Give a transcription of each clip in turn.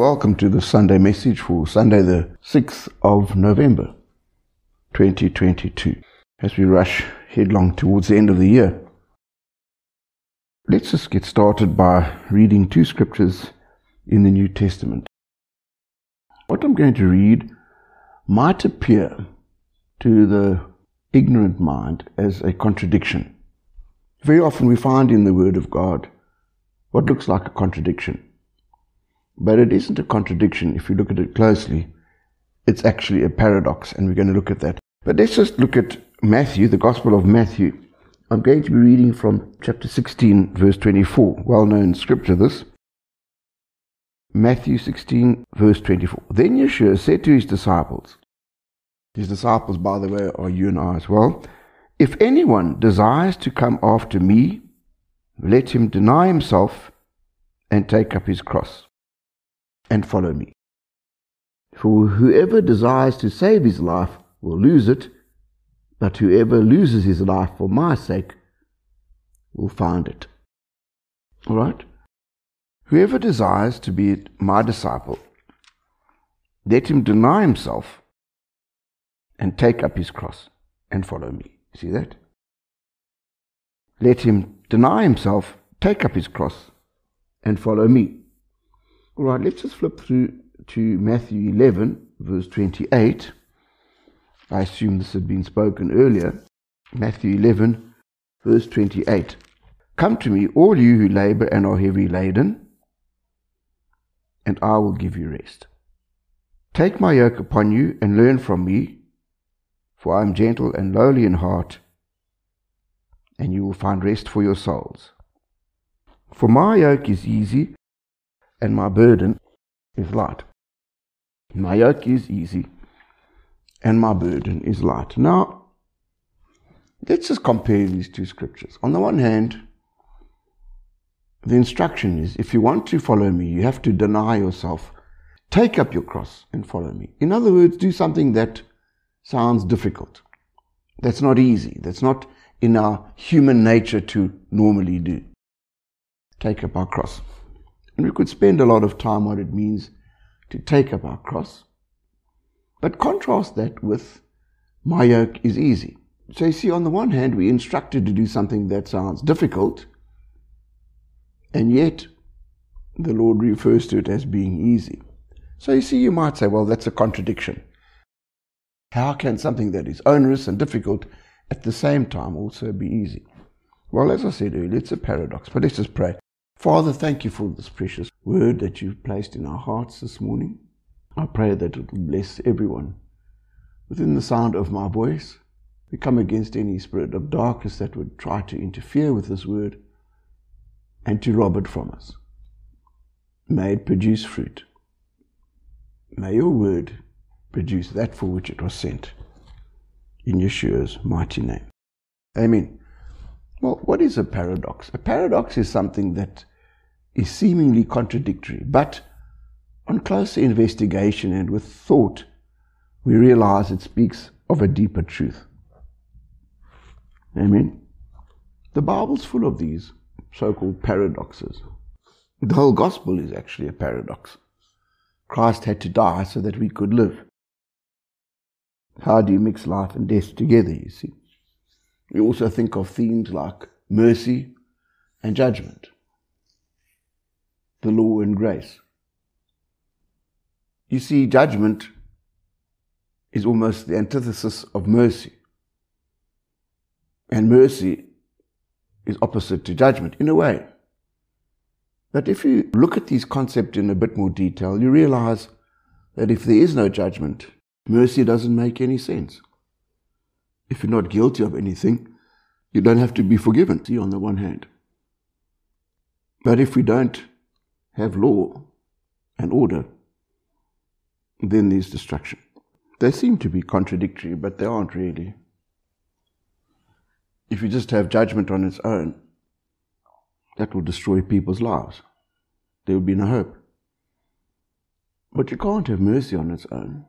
welcome to the Sunday message for Sunday the 6th of November 2022 as we rush headlong towards the end of the year. Let's just get started by reading two scriptures in the New Testament. What I'm going to read might appear to the ignorant mind as a contradiction. Very often we find in the Word of God what looks like a contradiction. But it isn't a contradiction if you look at it closely. It's actually a paradox, and we're going to look at that. But let's just look at Matthew, the Gospel of Matthew. I'm going to be reading from chapter 16, verse 24. Well-known scripture, this. Matthew 16, verse 24. Then Yeshua said to his disciples, by the way, are you and I as well, if anyone desires to come after me, let him deny himself and take up his cross and follow me. For whoever desires to save his life will lose it, but whoever loses his life for my sake will find it. All right? Whoever desires to be my disciple, let him deny himself and take up his cross and follow me. See that? Let him deny himself, take up his cross and follow me. All right, let's just flip through to Matthew 11, verse 28. I assume this had been spoken earlier. Matthew 11, verse 28. Come to me, all you who labor and are heavy laden, and I will give you rest. Take my yoke upon you and learn from me, for I am gentle and lowly in heart, and you will find rest for your souls. For my yoke is easy, and my burden is light. My yoke is easy, and my burden is light. Now, let's just compare these two scriptures. On the one hand, the instruction is, if you want to follow me, you have to deny yourself. Take up your cross and follow me. In other words, do something that sounds difficult. That's not easy. That's not in our human nature to normally do. Take up our cross. And we could spend a lot of time on what it means to take up our cross. But contrast that with my yoke is easy. So you see, on the one hand, we're instructed to do something that sounds difficult, and yet the Lord refers to it as being easy. So you see, you might say, well, that's a contradiction. How can something that is onerous and difficult at the same time also be easy? Well, as I said earlier, it's a paradox, but let's just pray. Father, thank you for this precious word that you've placed in our hearts this morning. I pray that it will bless everyone within the sound of my voice. We come against any spirit of darkness that would try to interfere with this word and to rob it from us. May it produce fruit. May your word produce that for which it was sent. In Yeshua's mighty name. Amen. Well, what is a paradox? A paradox is something that is seemingly contradictory, but on closer investigation and with thought, we realize it speaks of a deeper truth. Amen. The Bible's full of these so-called paradoxes. The whole gospel is actually a paradox. Christ had to die so that we could live. How do you mix life and death together, you see? We also think of themes like mercy and judgment, the law and grace. You see, judgment is almost the antithesis of mercy. And mercy is opposite to judgment, in a way. But if you look at these concepts in a bit more detail, you realize that if there is no judgment, mercy doesn't make any sense. If you're not guilty of anything, you don't have to be forgiven, see, on the one hand. But if we don't have law and order, then there's destruction. They seem to be contradictory, but they aren't really. If you just have judgment on its own, that will destroy people's lives. There will be no hope. But you can't have mercy on its own.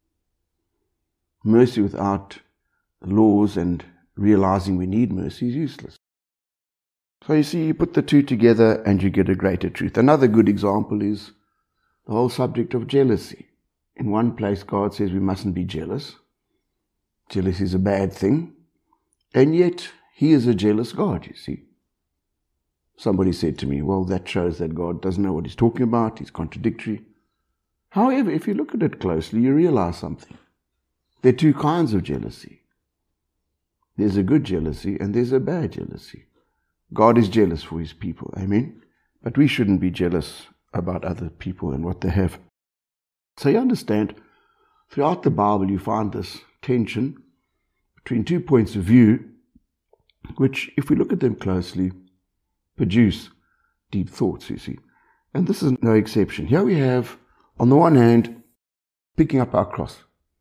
Mercy without laws and realizing we need mercy is useless. So you see, you put the two together and you get a greater truth. Another good example is the whole subject of jealousy. In one place, God says we mustn't be jealous. Jealousy is a bad thing. And yet, He is a jealous God, you see. Somebody said to me, well, that shows that God doesn't know what He's talking about. He's contradictory. However, if you look at it closely, you realize something. There are two kinds of jealousy. There's a good jealousy and there's a bad jealousy. God is jealous for His people, amen? But we shouldn't be jealous about other people and what they have. So you understand, throughout the Bible you find this tension between 2 points of view, which, if we look at them closely, produce deep thoughts, you see. And this is no exception. Here we have, on the one hand, picking up our cross.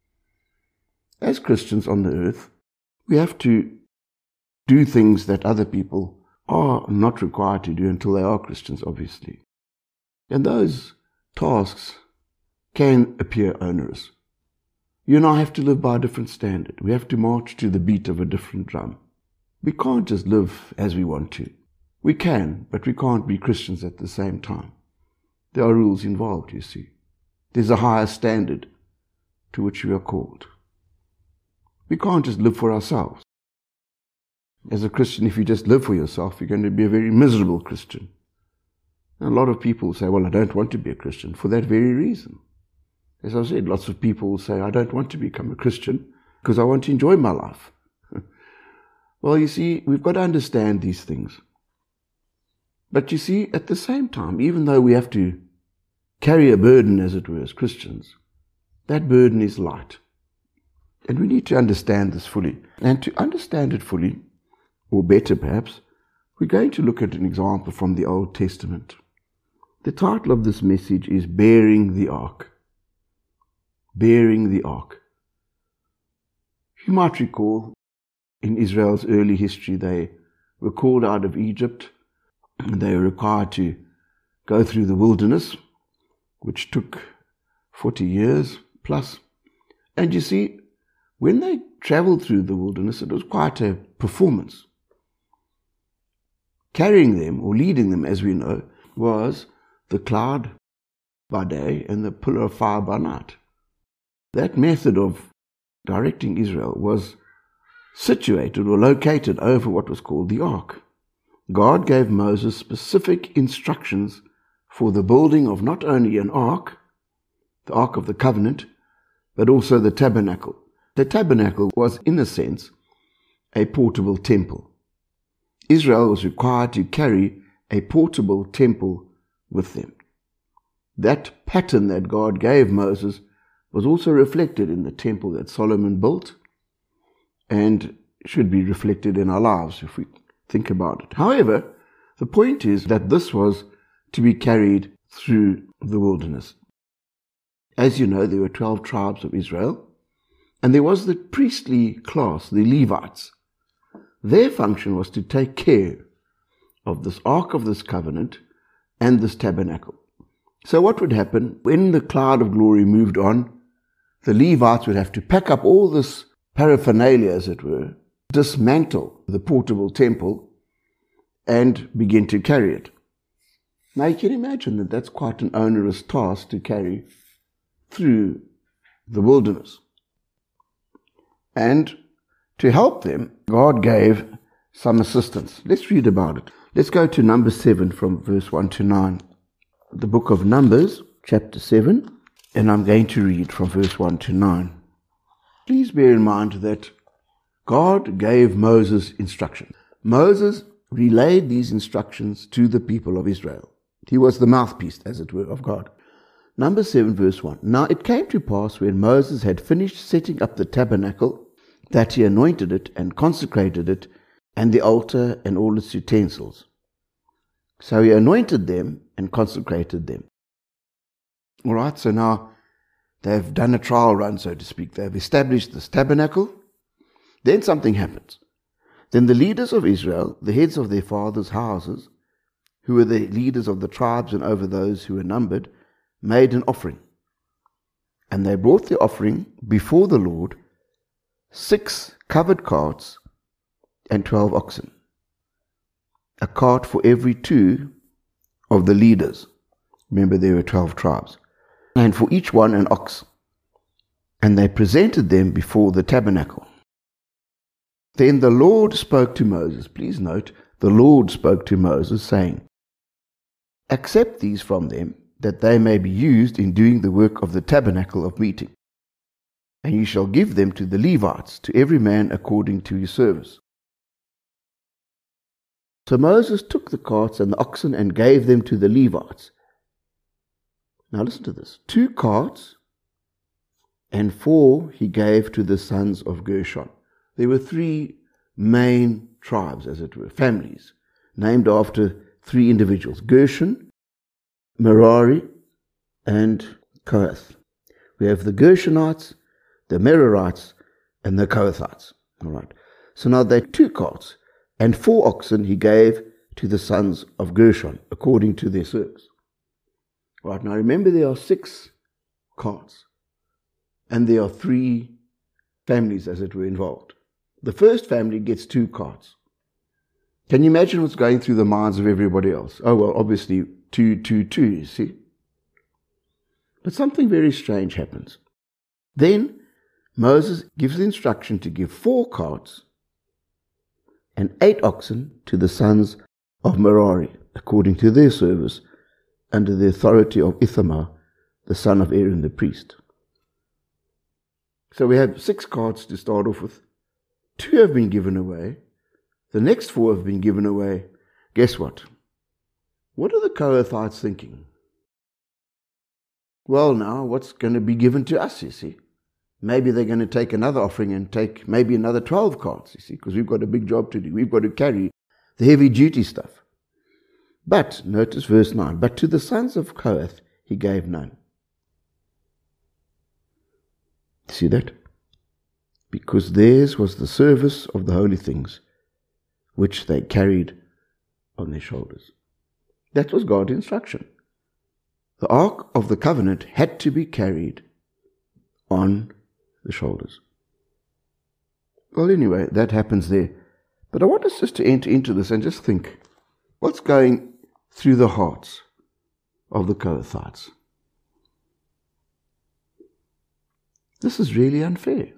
As Christians on the earth, we have to do things that other people are not required to do until they are Christians, obviously. And those tasks can appear onerous. You and I have to live by a different standard. We have to march to the beat of a different drum. We can't just live as we want to. We can, but we can't be Christians at the same time. There are rules involved, you see. There's a higher standard to which we are called. We can't just live for ourselves. As a Christian, if you just live for yourself, you're going to be a very miserable Christian. And a lot of people say, well, I don't want to be a Christian for that very reason. As I said, lots of people say, I don't want to become a Christian because I want to enjoy my life. Well, you see, we've got to understand these things. But you see, at the same time, even though we have to carry a burden, as it were, as Christians, that burden is light. And we need to understand this fully. And to understand it fully, or better perhaps, we're going to look at an example from the Old Testament. The title of this message is Bearing the Ark. Bearing the Ark. You might recall, in Israel's early history, they were called out of Egypt, and they were required to go through the wilderness, which took 40 years plus. And you see, when they traveled through the wilderness, it was quite a performance. Carrying them, or leading them, as we know, was the cloud by day and the pillar of fire by night. That method of directing Israel was situated or located over what was called the ark. God gave Moses specific instructions for the building of not only an ark, the Ark of the Covenant, but also the tabernacle. The tabernacle was, in a sense, a portable temple. Israel was required to carry a portable temple with them. That pattern that God gave Moses was also reflected in the temple that Solomon built and should be reflected in our lives if we think about it. However, the point is that this was to be carried through the wilderness. As you know, there were 12 tribes of Israel, and there was the priestly class, the Levites. Their function was to take care of this Ark of this covenant and this tabernacle. So what would happen when the cloud of glory moved on? The Levites would have to pack up all this paraphernalia, as it were, dismantle the portable temple and begin to carry it. Now you can imagine that that's quite an onerous task to carry through the wilderness. And to help them, God gave some assistance. Let's read about it. Let's go to Numbers 7 from verse 1 to 9. The book of Numbers, chapter 7, and I'm going to read from verse 1 to 9. Please bear in mind that God gave Moses instructions. Moses relayed these instructions to the people of Israel. He was the mouthpiece, as it were, of God. Numbers 7, verse 1. Now it came to pass when Moses had finished setting up the tabernacle, that he anointed it and consecrated it, and the altar and all its utensils. So he anointed them and consecrated them. All right, so now they've done a trial run, so to speak. They've established this tabernacle. Then something happens. Then the leaders of Israel, the heads of their fathers' houses, who were the leaders of the tribes and over those who were numbered, made an offering. And they brought the offering before the Lord, 6 covered carts and 12 oxen, a cart for every 2 of the leaders. Remember, there were 12 tribes. and for each one an ox. And they presented them before the tabernacle. Then the Lord spoke to Moses. Please note, the Lord spoke to Moses, saying, "Accept these from them, that they may be used in doing the work of the tabernacle of meeting. And you shall give them to the Levites, to every man according to his service." So Moses took the carts and the oxen and gave them to the Levites. Now listen to this. 2 carts and 4 he gave to the sons of Gershon. There were 3 main tribes, as it were, families, named after 3 individuals: Gershon, Merari, and Kohath. We have the Gershonites, the Merarites, and the Kohathites. All right. So now they 2 carts and 4 oxen he gave to the sons of Gershon, according to their service. All right. Now remember, there are 6 carts, and there are 3 families, as it were, involved. The first family gets 2 carts. Can you imagine what's going through the minds of everybody else? Oh, well, obviously, 2, 2, 2, you see. But something very strange happens. Then Moses gives the instruction to give 4 carts and 8 oxen to the sons of Merari, according to their service, under the authority of Ithamar, the son of Aaron the priest. So we have 6 carts to start off with. 2 have been given away. The next 4 have been given away. Guess what? What are the Kohathites thinking? Well, now, what's going to be given to us, you see? Maybe they're going to take another offering and take maybe another 12 carts, you see, because we've got a big job to do. We've got to carry the heavy-duty stuff. But, notice verse 9, "But to the sons of Kohath he gave none." See that? Because theirs was the service of the holy things, which they carried on their shoulders. That was God's instruction. The Ark of the Covenant had to be carried on the shoulders. Well, anyway, that happens there. But I want us just to enter into this and just think, what's going through the hearts of the Kohathites? This is really unfair.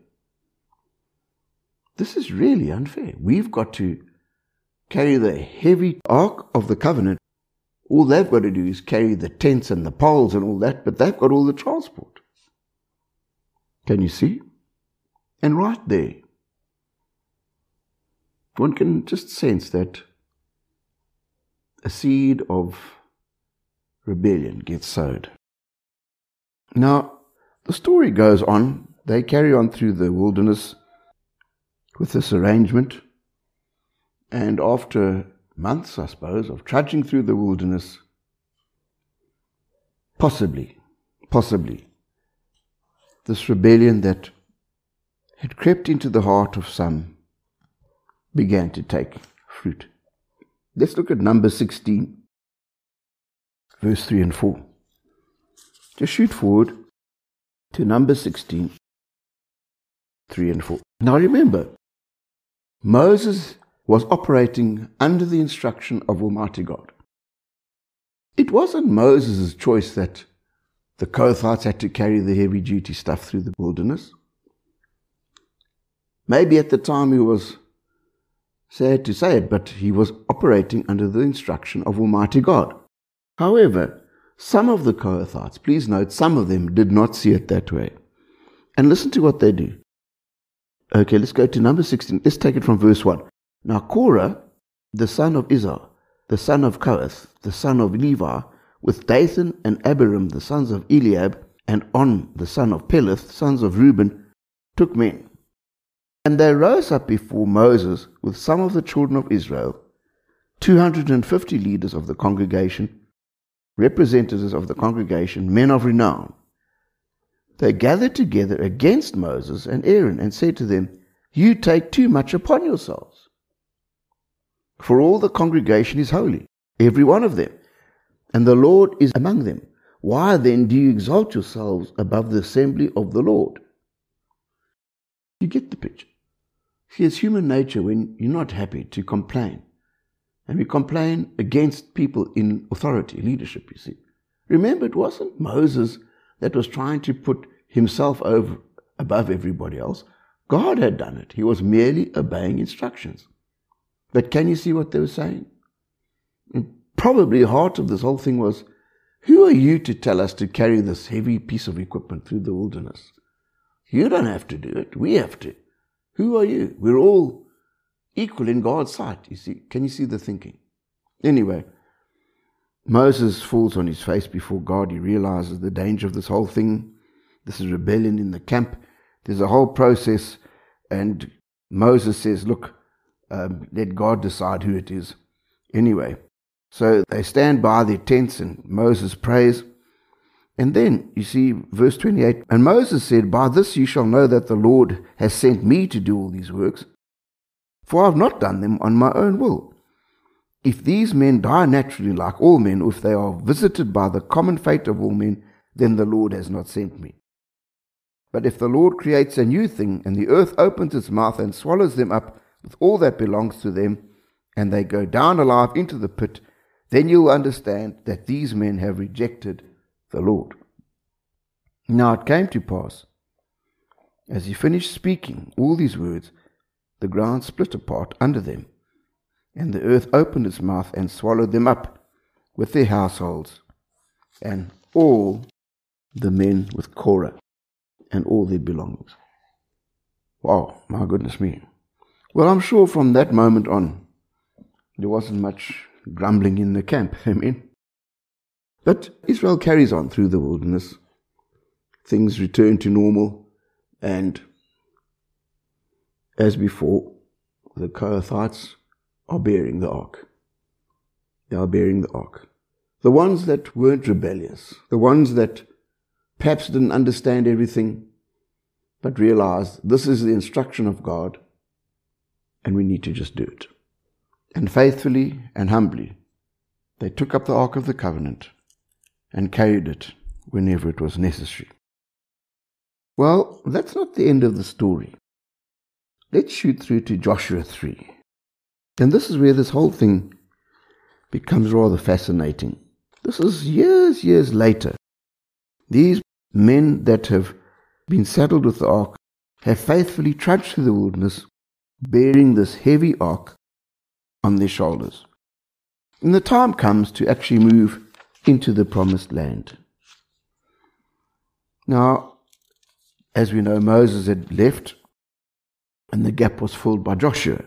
This is really unfair. We've got to carry the heavy Ark of the Covenant. All they've got to do is carry the tents and the poles and all that, but they've got all the transport. Can you see? And right there, one can just sense that a seed of rebellion gets sowed. Now, the story goes on. They carry on through the wilderness with this arrangement, and after months, I suppose, of trudging through the wilderness, possibly, this rebellion that had crept into the heart of some began to take fruit. Let's look at Numbers 16, verse 3 and 4. Just shoot forward to Numbers 16, 3 and 4. Now remember, Moses was operating under the instruction of Almighty God. It wasn't Moses' choice that the Kohathites had to carry the heavy-duty stuff through the wilderness. Maybe at the time he was, sad to say it, but he was operating under the instruction of Almighty God. However, some of the Kohathites, please note, some of them did not see it that way. And listen to what they do. Okay, let's go to number 16. Let's take it from verse 1. Now Korah, the son of Izhar, the son of Kohath, the son of Levi, with Dathan and Abiram, the sons of Eliab, and On, the son of Peleth, sons of Reuben, took men. And they rose up before Moses with some of the children of Israel, 250 leaders of the congregation, representatives of the congregation, men of renown. They gathered together against Moses and Aaron and said to them, "You take too much upon yourselves. For all the congregation is holy, every one of them, and the Lord is among them. Why then do you exalt yourselves above the assembly of the Lord?" You get the picture. See, it's human nature when you're not happy to complain. And we complain against people in authority, leadership, you see. Remember, it wasn't Moses that was trying to put himself above everybody else. God had done it. He was merely obeying instructions. But can you see what they were saying? And probably the heart of this whole thing was, who are you to tell us to carry this heavy piece of equipment through the wilderness? You don't have to do it. We have to. Who are you? We're all equal in God's sight. You see? Can you see the thinking? Anyway, Moses falls on his face before God. He realizes the danger of this whole thing. This is rebellion in the camp. There's a whole process, and Moses says, look, let God decide who it is. Anyway, so they stand by their tents, and Moses prays. And then, you see, verse 28, and Moses said, by this you shall know that the Lord has sent me to do all these works, for I have not done them on my own will. If these men die naturally like all men, or if they are visited by the common fate of all men, then the Lord has not sent me. But if the Lord creates a new thing, and the earth opens its mouth and swallows them up with all that belongs to them, and they go down alive into the pit, then you will understand that these men have rejected the Lord. Now it came to pass, as he finished speaking all these words, the ground split apart under them, and the earth opened its mouth and swallowed them up with their households, and all the men with Korah, and all their belongings. Wow, my goodness me. Well, I'm sure from that moment on, there wasn't much grumbling in the camp. Amen. But Israel carries on through the wilderness. Things return to normal, and as before, the Kohathites are bearing the ark. They are bearing the ark. The ones that weren't rebellious, the ones that perhaps didn't understand everything, but realized this is the instruction of God, and we need to just do it. And faithfully and humbly, they took up the Ark of the Covenant and carried it whenever it was necessary. Well, that's not the end of the story. Let's shoot through to Joshua 3. And this is where this whole thing becomes rather fascinating. This is years later. These men that have been saddled with the ark have faithfully trudged through the wilderness, bearing this heavy ark on their shoulders. And the time comes to actually move into the promised land. Now, as we know, Moses had left, and the gap was filled by Joshua.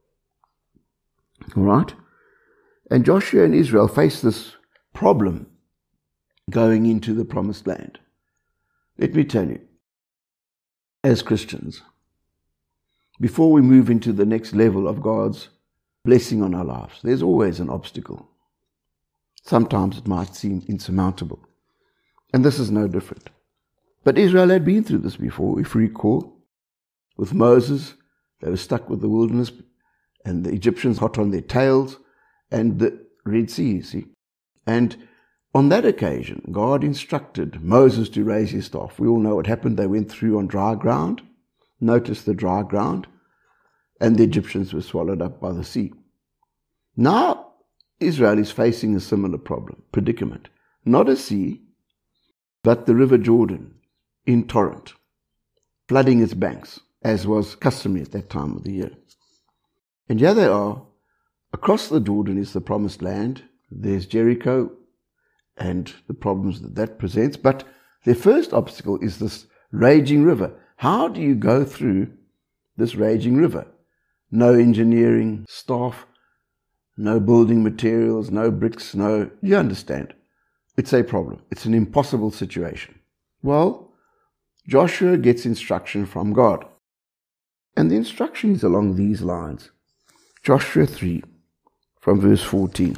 All right? And Joshua and Israel face this problem going into the promised land. Let me tell you, as Christians, before we move into the next level of God's blessing on our lives, there's always an obstacle. Sometimes it might seem insurmountable. And this is no different. But Israel had been through this before, if you recall. With Moses, they were stuck with the wilderness, and the Egyptians hot on their tails, and the Red Sea, you see. And on that occasion, God instructed Moses to raise his staff. We all know what happened. They went through on dry ground. Notice the dry ground. And the Egyptians were swallowed up by the sea. Now, Israel is facing a similar predicament. Not a sea, but the river Jordan in torrent, flooding its banks, as was customary at that time of the year. And here they are. Across the Jordan is the promised land. There's Jericho and the problems that presents. But their first obstacle is this raging river. How do you go through this raging river? No engineering staff, no building materials, no bricks, you understand. It's a problem. It's an impossible situation. Well, Joshua gets instruction from God. And the instruction is along these lines. Joshua 3, from verse 14.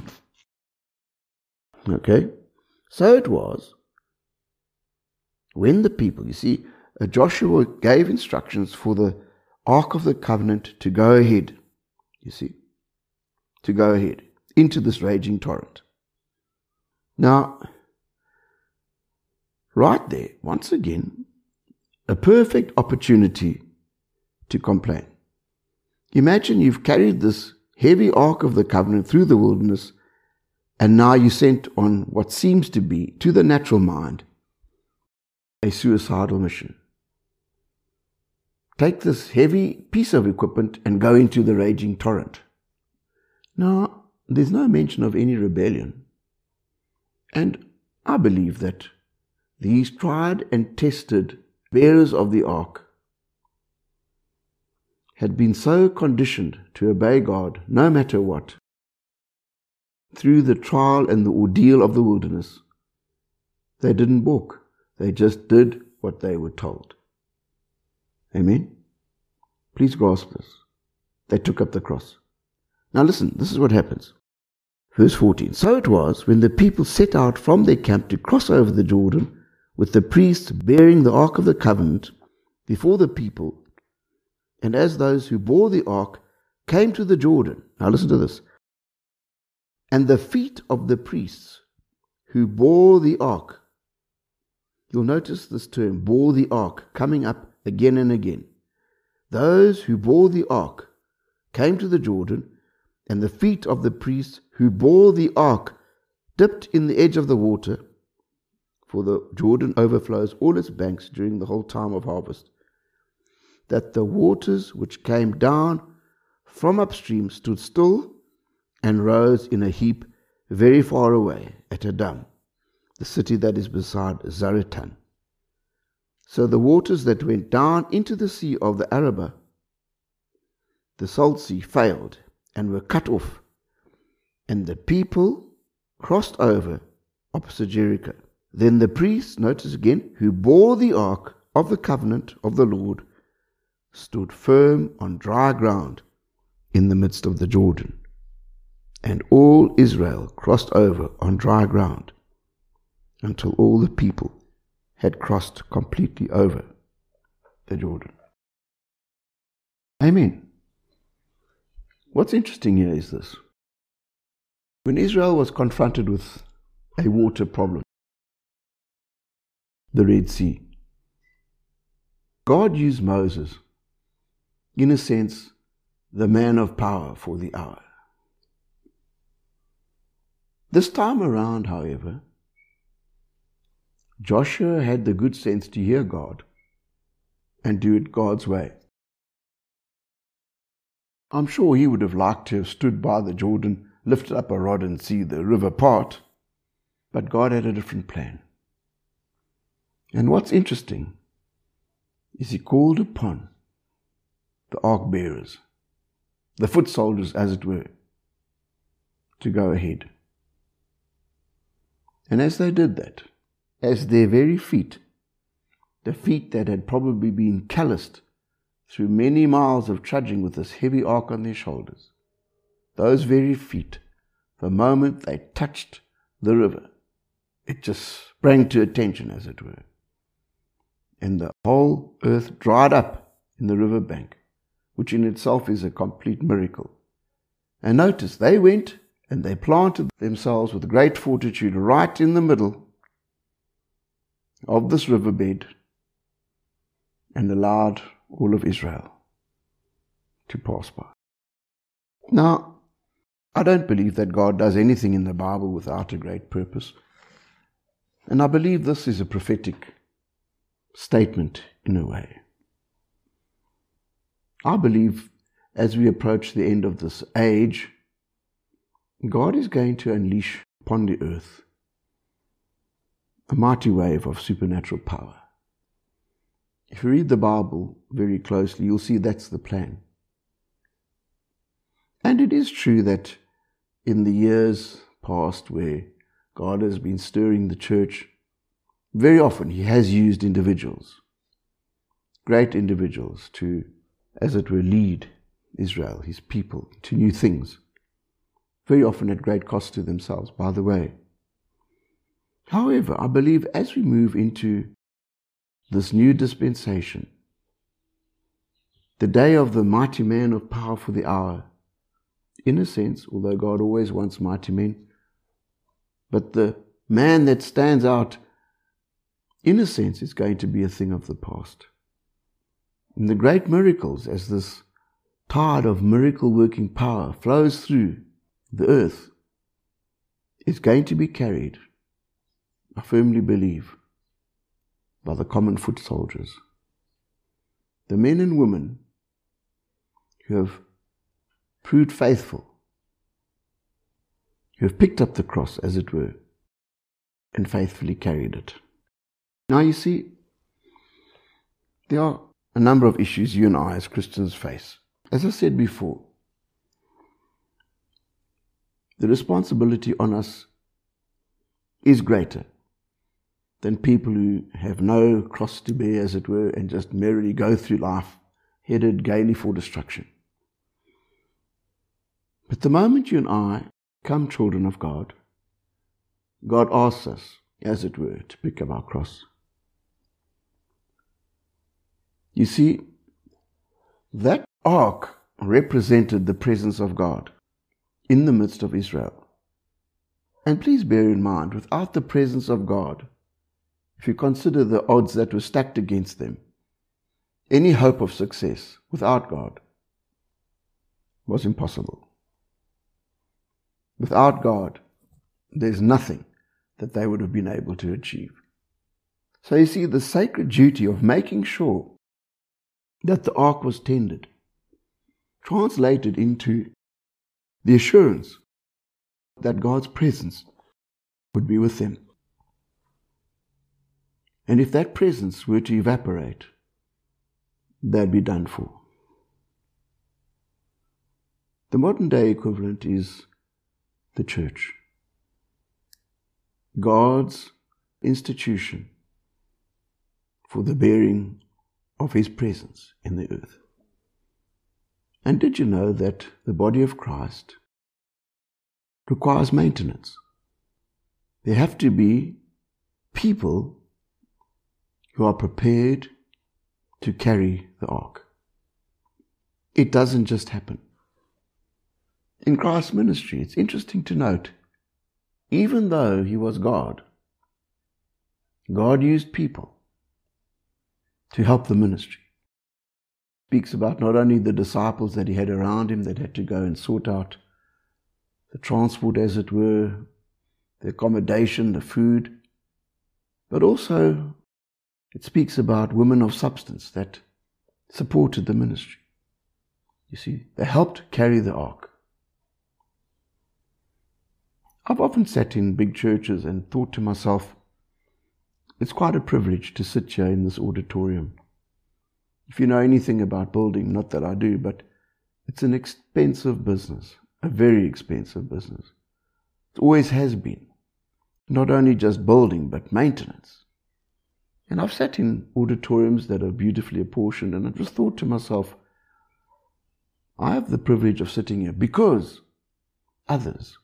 Okay? So it was, when the people, you see, Joshua gave instructions for the Ark of the Covenant to go ahead, you see, to go ahead into this raging torrent. Now, right there, once again, a perfect opportunity to complain. Imagine you've carried this heavy Ark of the Covenant through the wilderness, and now you're sent on what seems to be, to the natural mind, a suicidal mission. Take this heavy piece of equipment and go into the raging torrent. Now, there's no mention of any rebellion. And I believe that these tried and tested bearers of the ark had been so conditioned to obey God no matter what, through the trial and the ordeal of the wilderness, they didn't balk. They just did what they were told. Amen? Please grasp this. They took up the cross. Now listen, this is what happens. Verse 14. So it was, when the people set out from their camp to cross over the Jordan, with the priests bearing the ark of the covenant before the people, and as those who bore the ark came to the Jordan. Now listen to this. And the feet of the priests who bore the ark, you'll notice this term, bore the ark, coming up again and again. Those who bore the ark came to the Jordan, and the feet of the priests who bore the ark dipped in the edge of the water, for the Jordan overflows all its banks during the whole time of harvest, that the waters which came down from upstream stood still and rose in a heap very far away at Adam, the city that is beside Zaretan. So the waters that went down into the sea of the Arabah, the salt sea, failed and were cut off, and the people crossed over opposite Jericho. Then the priests, notice again, who bore the ark of the covenant of the Lord, stood firm on dry ground in the midst of the Jordan. And all Israel crossed over on dry ground until all the people had crossed completely over the Jordan. Amen. What's interesting here is this. When Israel was confronted with a water problem, the Red Sea, God used Moses, in a sense, the man of power for the hour. This time around, however, Joshua had the good sense to hear God and do it God's way. I'm sure he would have liked to have stood by the Jordan, lifted up a rod and see the river part, but God had a different plan. And what's interesting is he called upon the ark bearers, the foot soldiers as it were, to go ahead. And as they did that, as their very feet, the feet that had probably been calloused through many miles of trudging with this heavy ark on their shoulders, those very feet, the moment they touched the river, it just sprang to attention, as it were. And the whole earth dried up in the river bank, which in itself is a complete miracle. And notice, they went and they planted themselves with great fortitude right in the middle of this riverbed and allowed all of Israel to pass by. Now, I don't believe that God does anything in the Bible without a great purpose. And I believe this is a prophetic statement in a way. I believe as we approach the end of this age, God is going to unleash upon the earth a mighty wave of supernatural power. If you read the Bible very closely, you'll see that's the plan. And it is true that in the years past where God has been stirring the church, very often he has used individuals, great individuals, to, as it were, lead Israel, his people, to new things, very often at great cost to themselves, by the way. However, I believe as we move into this new dispensation, the day of the mighty man of power for the hour, in a sense, although God always wants mighty men, but the man that stands out, in a sense, is going to be a thing of the past. And the great miracles, as this tide of miracle-working power flows through the earth, is going to be carried, I firmly believe, by the common foot soldiers. The men and women who have proved faithful, who have picked up the cross, as it were, and faithfully carried it. Now you see, there are a number of issues you and I as Christians face. As I said before, the responsibility on us is greater than people who have no cross to bear, as it were, and just merrily go through life headed gaily for destruction. But the moment you and I become children of God, God asks us, as it were, to pick up our cross. You see, that ark represented the presence of God in the midst of Israel. And please bear in mind, without the presence of God, if you consider the odds that were stacked against them, any hope of success without God was impossible. Without God, there's nothing that they would have been able to achieve. So you see, the sacred duty of making sure that the ark was tended translated into the assurance that God's presence would be with them. And if that presence were to evaporate, they'd be done for. The modern day equivalent is the church, God's institution for the bearing of His presence in the earth. And did you know that the body of Christ requires maintenance? There have to be people who are prepared to carry the ark. It doesn't just happen. In Christ's ministry, it's interesting to note, even though He was God, God used people to help the ministry. Speaks about not only the disciples that He had around Him that had to go and sort out the transport, as it were, the accommodation, the food, but also it speaks about women of substance that supported the ministry. You see, they helped carry the ark. I've often sat in big churches and thought to myself, it's quite a privilege to sit here in this auditorium. If you know anything about building, not that I do, but it's an expensive business, a very expensive business. It always has been. Not only just building, but maintenance. And I've sat in auditoriums that are beautifully apportioned, and I just thought to myself, I have the privilege of sitting here because others,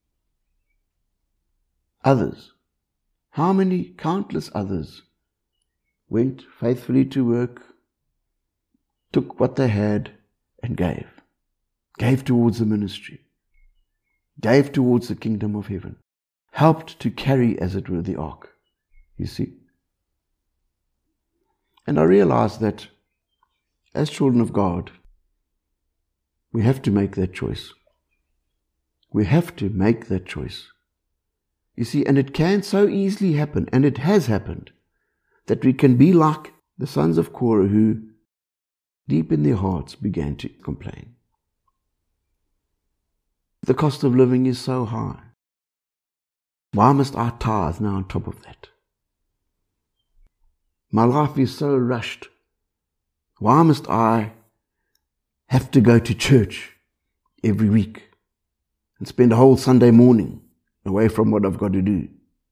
how many countless others went faithfully to work, took what they had and gave towards the ministry, gave towards the kingdom of heaven, helped to carry, as it were, the ark, you see. And I realized that as children of God, we have to make that choice. We have to make that choice. You see, and it can so easily happen, and it has happened, that we can be like the sons of Korah who, deep in their hearts, began to complain. The cost of living is so high. Why must I tithe now on top of that? My life is so rushed. Why must I have to go to church every week and spend a whole Sunday morning away from what I've got to do?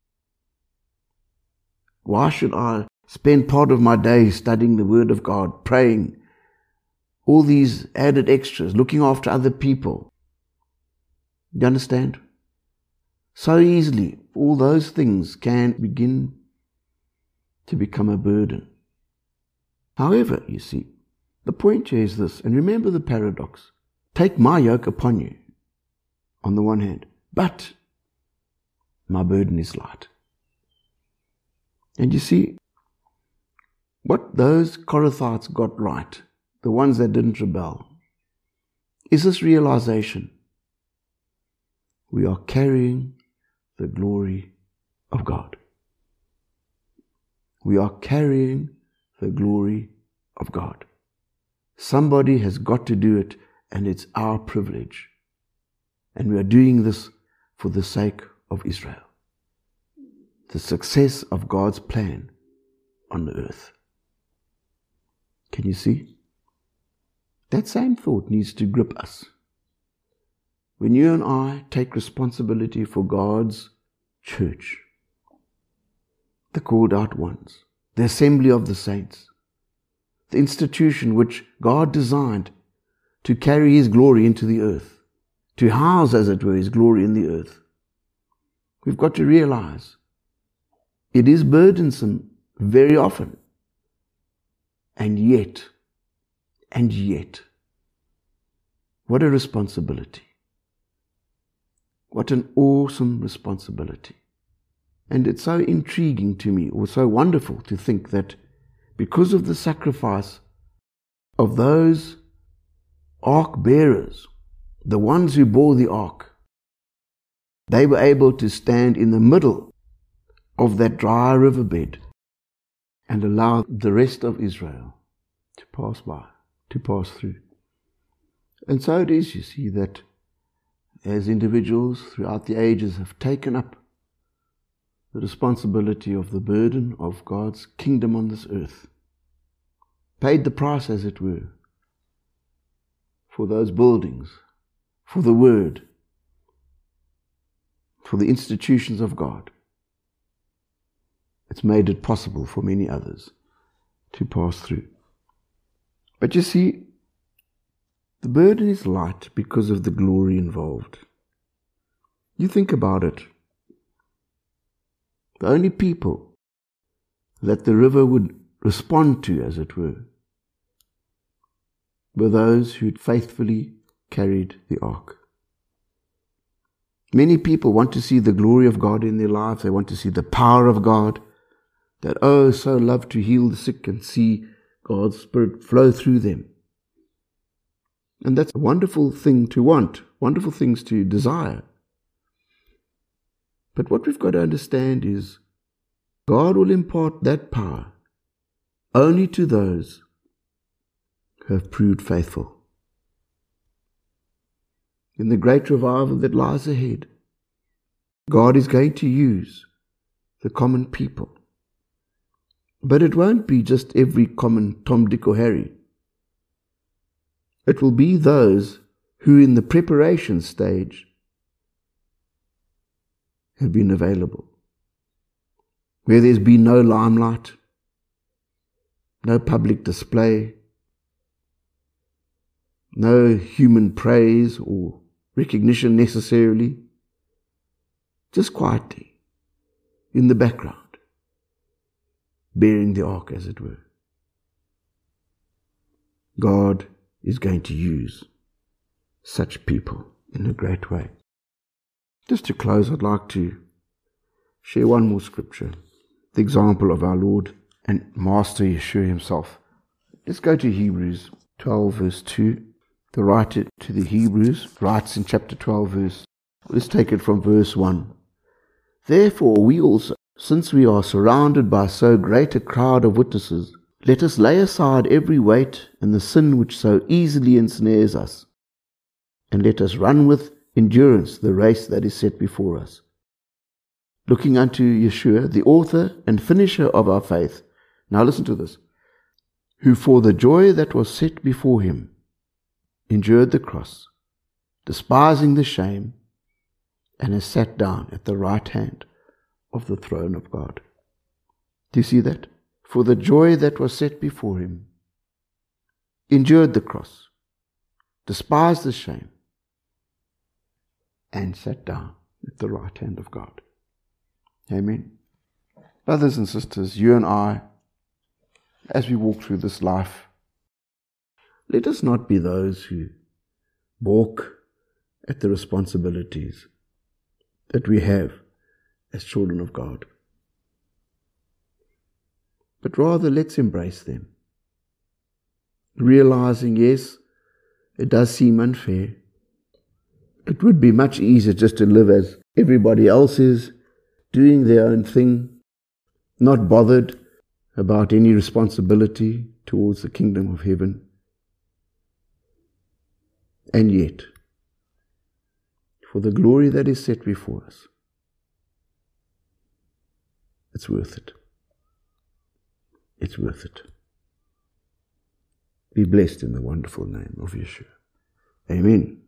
Why should I spend part of my day studying the Word of God, praying, all these added extras, looking after other people? You understand? So easily, all those things can begin to become a burden. However, you see, the point here is this, and remember the paradox. Take my yoke upon you, on the one hand, but my burden is light. And you see, what those Korathites got right, the ones that didn't rebel, is this realization: we are carrying the glory of God. We are carrying the glory of God. Somebody has got to do it, and it's our privilege. And we are doing this for the sake of Israel. The success of God's plan on the earth. Can you see? That same thought needs to grip us. When you and I take responsibility for God's church, the called out ones, the assembly of the saints, the institution which God designed to carry His glory into the earth, to house, as it were, His glory in the earth, we've got to realize it is burdensome very often. And yet, what a responsibility. What an awesome responsibility. And it's so intriguing to me, or so wonderful to think that because of the sacrifice of those ark bearers, the ones who bore the ark, they were able to stand in the middle of that dry riverbed and allow the rest of Israel to pass by, to pass through. And so it is, you see, that as individuals throughout the ages have taken up the responsibility of the burden of God's kingdom on this earth, paid the price, as it were, for those buildings, for the word, for the institutions of God. It's made it possible for many others to pass through. But you see, the burden is light because of the glory involved. You think about it. The only people that the river would respond to, as it were those who faithfully carried the ark. Many people want to see the glory of God in their lives. They want to see the power of God, that so love to heal the sick and see God's Spirit flow through them. And that's a wonderful thing to want, wonderful things to desire. But what we've got to understand is God will impart that power only to those who have proved faithful. In the great revival that lies ahead, God is going to use the common people. But it won't be just every common Tom, Dick or Harry. It will be those who in the preparation stage have been available, where there's been no limelight, no public display, no human praise or recognition necessarily, just quietly in the background, bearing the ark, as it were. God is going to use such people in a great way. Just to close, I'd like to share one more scripture, the example of our Lord and Master Yeshua Himself. Let's go to Hebrews 12 verse 2. The writer to the Hebrews writes in chapter 12 verse, let's take it from verse 1. Therefore we also, since we are surrounded by so great a crowd of witnesses, let us lay aside every weight and the sin which so easily ensnares us, and let us run with endurance the race that is set before us, looking unto Yeshua, the author and finisher of our faith. Now listen to this. Who for the joy that was set before Him endured the cross, despising the shame, and has sat down at the right hand of the throne of God. Do you see that? For the joy that was set before Him endured the cross, despised the shame, and sat down at the right hand of God. Amen. Brothers and sisters, you and I, as we walk through this life, let us not be those who balk at the responsibilities that we have as children of God. But rather, let's embrace them, realizing, yes, it does seem unfair. It would be much easier just to live as everybody else is, doing their own thing, not bothered about any responsibility towards the kingdom of heaven. And yet, for the glory that is set before us, it's worth it. It's worth it. Be blessed in the wonderful name of Yeshua. Amen.